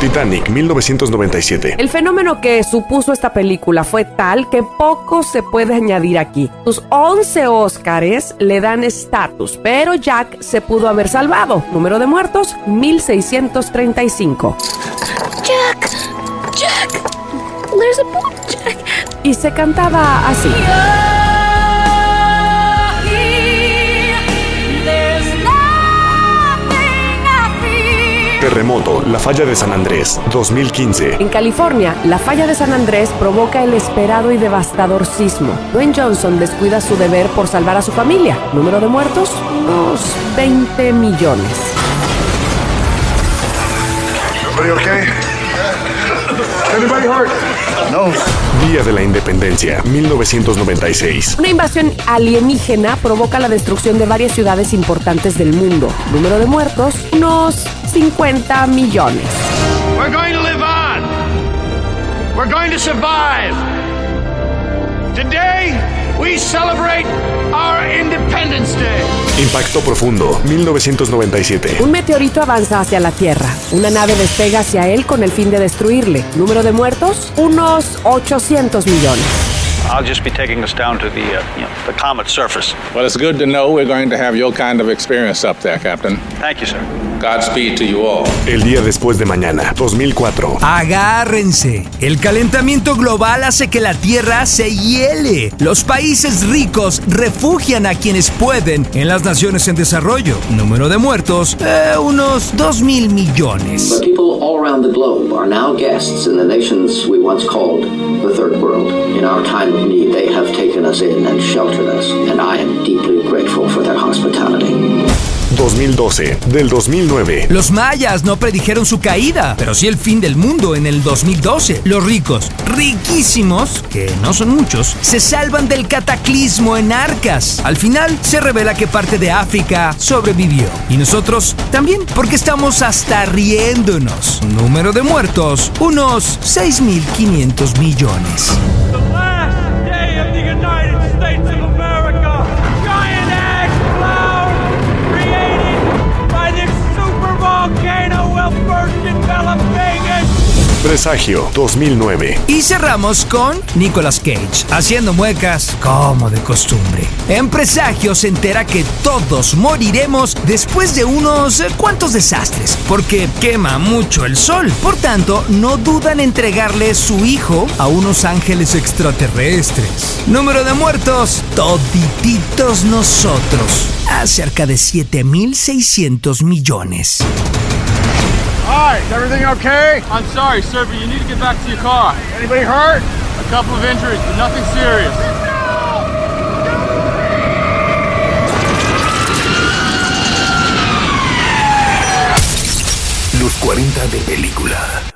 Titanic, 1997. El fenómeno que supuso esta película fue tal que poco se puede añadir aquí. Sus 11 Óscares le dan estatus, pero Jack se pudo haber salvado. Número de muertos, 1635. Jack, there's a boat, Jack. Y se cantaba así. Terremoto, la falla de San Andrés, 2015. En California, la falla de San Andrés provoca el esperado y devastador sismo. Dwayne Johnson descuida su deber por salvar a su familia. Número de muertos, unos 20 millones. Everybody okay? Anybody hurt? No. Día de la Independencia, 1996. Una invasión alienígena provoca la destrucción de varias ciudades importantes del mundo. Número de muertos, unos 50 millones. We're going to live on. We're going to survive. Today, we celebrate our Independence Day. Impacto profundo, 1997. Un meteorito avanza hacia la Tierra. Una nave despega hacia él con el fin de destruirle. Número de muertos, unos 800 millones. I'll just be taking us down to the comet's surface. Well, it's good to know we're going to have your kind of experience up there, Captain. Thank you, sir. Godspeed to you all. El día después de mañana, 2004. Agárrense. El calentamiento global hace que la Tierra se hiele. Los países ricos refugian a quienes pueden en las naciones en desarrollo. Número de muertos, unos 2,000 millones. But people all around the globe are now guests in the nations we once called the Third World. In our time of need, they have taken us in and sheltered us, and I am deeply grateful for their hospitality. 2012, del 2009. Los mayas no predijeron su caída, pero sí el fin del mundo en el 2012. Los ricos, riquísimos, que no son muchos, se salvan del cataclismo en arcas. Al final se revela que parte de África sobrevivió. Y nosotros también, porque estamos hasta riéndonos. Número de muertos, unos 6,500 millones. Presagio, 2009. Y cerramos con Nicolas Cage, haciendo muecas como de costumbre. En Presagio se entera que todos moriremos después de unos cuantos desastres, porque quema mucho el sol. Por tanto, no dudan en entregarle su hijo a unos ángeles extraterrestres. Número de muertos, todititos nosotros. A cerca de 7,600 millones. All right, is everything okay? I'm sorry, sir, but you need to get back to your car. Anybody hurt? A couple of injuries, but nothing serious. Los 40 de película.